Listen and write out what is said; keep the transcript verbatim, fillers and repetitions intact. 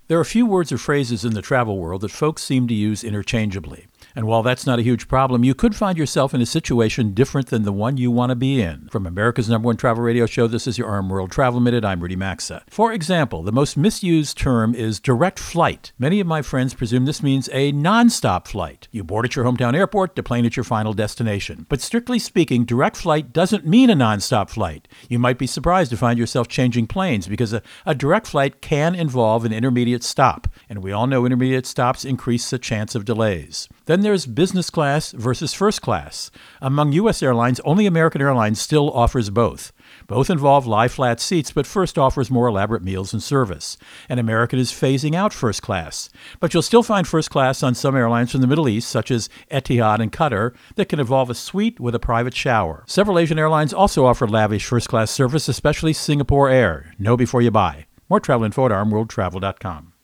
There are a few words or phrases in the travel world that folks seem to use interchangeably. And while that's not a huge problem, you could find yourself in a situation different than the one you want to be in. From America's number one travel radio show, this is your Arm World Travel Minute. I'm Rudy Maxa. For example, the most misused term is direct flight. Many of my friends presume this means a non-stop flight. You board at your hometown airport, deplane at your final destination. But strictly speaking, direct flight doesn't mean a non-stop flight. You might be surprised to find yourself changing planes because a, a direct flight can involve an intermediate stop. And we all know intermediate stops increase the chance of delays. Then there's business class versus first class. Among U S airlines, only American Airlines still offers both. Both involve lie-flat seats, but first offers more elaborate meals and service. And American is phasing out first class. But you'll still find first class on some airlines from the Middle East, such as Etihad and Qatar, that can involve a suite with a private shower. Several Asian airlines also offer lavish first-class service, especially Singapore Air. Know before you buy. More travel info at arm world travel dot com.